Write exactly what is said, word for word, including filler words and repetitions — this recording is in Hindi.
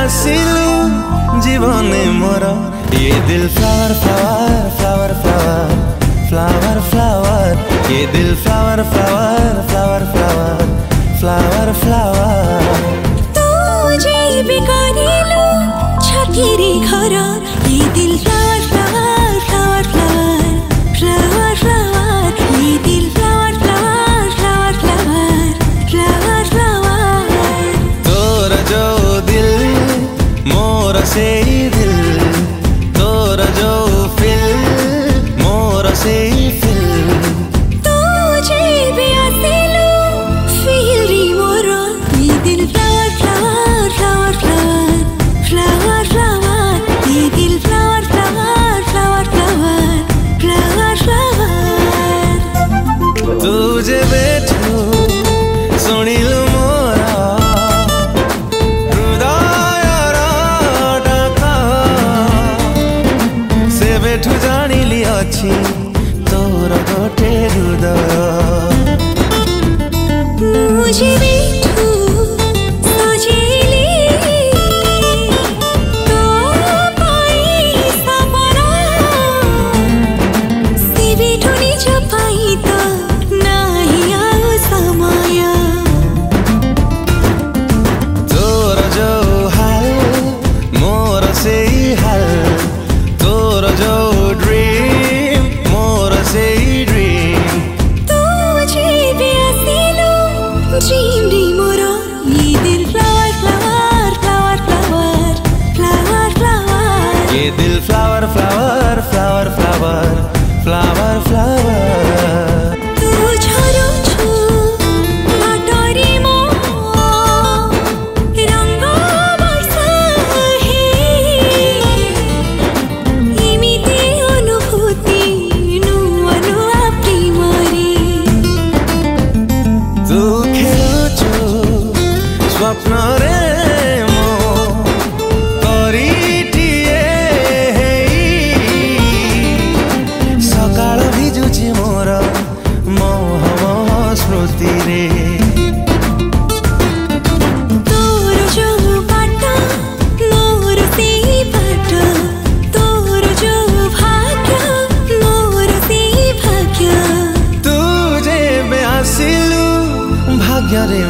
आसिलु जीवने मोर ये दिल flower flower flower flower flower flower ये दिल flower flower flower flower flower flower तुझे बिगाड़िलु छातीरे घर ये दिल flower flower flower flower flower flower ये दिल flower flower flower flower flower flower तोर जो दिल मोर से दिल तोर जो फिल मोर से फिल तुझे भी आसिलु फील री मोर ये दिल flower flower flower flower flower flower ये दिल flower flower flower flower flower flower तुझे बैठू सुनिलु मोरा हृदयर डाका से बैठू जानिली अछि तोर गोटे हृदय मुझे बैठू सजेली तो पाई सपना से बैठू निज पाई तो नाही आउ समय तोर जो हाल मोर से हाल तोर जो ड्रीम मोर से ड्रीम तुझे भी आसिलु ड्रीम री मोर ये दिल flower flower flower flower flower flower ये दिल flower flower flower flower flower flower तू झरुछु बाटरी मो रंग वर्षा हे एमिति अनुभूति नुआ नुआ प्रेमरे तू खेलुछु स्वप्न रे मो करिटिए सकाळ भिजुछि मोर मोह मोह स्मृति रे तोर जो बाट मोर से बाट तोर जो भाग्य मोर से भाग्य तू जे आसिलु भाग्य रे